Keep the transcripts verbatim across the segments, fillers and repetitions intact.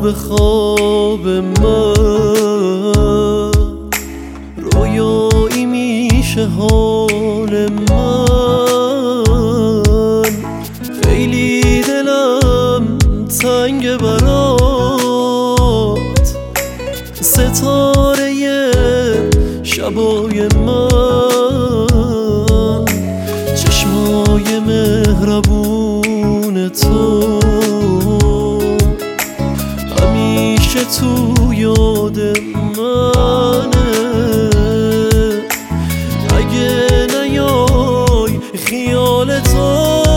به خواب من، رویایی میشه حال من. خیلی دلم تنگ برات، ستاره شبای من، چشمای مهربون تو همیشه تو یاد منه. اگه نیای خیال تو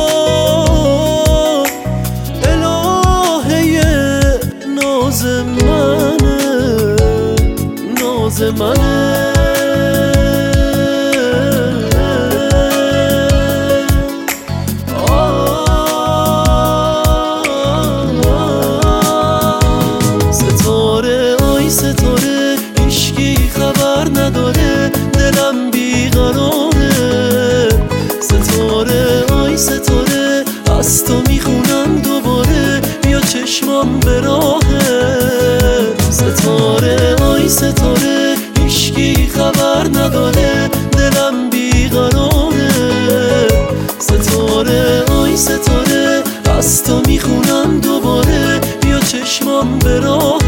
الهه ناز منه، ناز منه. ستاره هیچکی خبر نداره، دلم بیقراره. ستاره آی ستاره از تو میخونم دوباره، بیا چشمام به راهه. ستاره آی ستاره هیچکی خبر نداره، دلم بیقراره. ستاره آی ستاره از تو میخونم دوباره، بیا چشمام به راهه.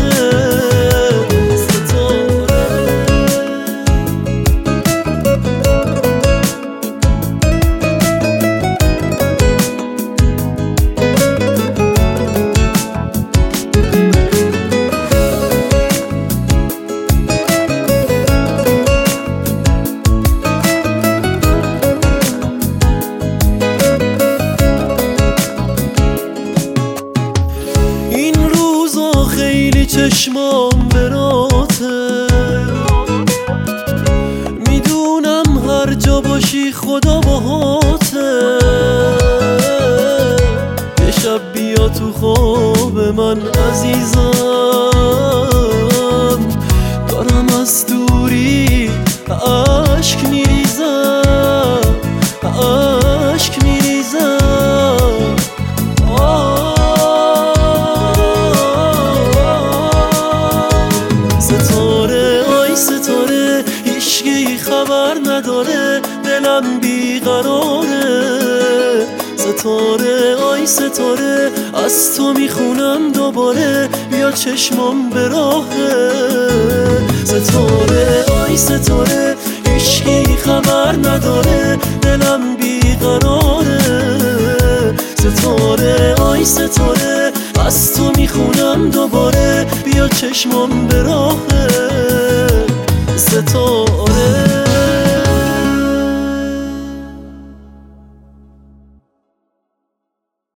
خیلی چشمام براته، میدونم هر جا باشی خدا باهاته. یه شب بیا تو خواب من عزیزم، دارم از دوری عشق میریزم، عشق میریزم. ستاره آی ستاره هیچکی خبر نداره، دلم بیقراره. ستاره آی ستاره از تو میخونم دوباره، بیا چشمام به راهه. ستاره آی ستاره هیچکی خبر نداره، دلم بیقراره. ستاره آی ستاره از تو میخونم دوباره، بیا چشمام به راهه. ستاره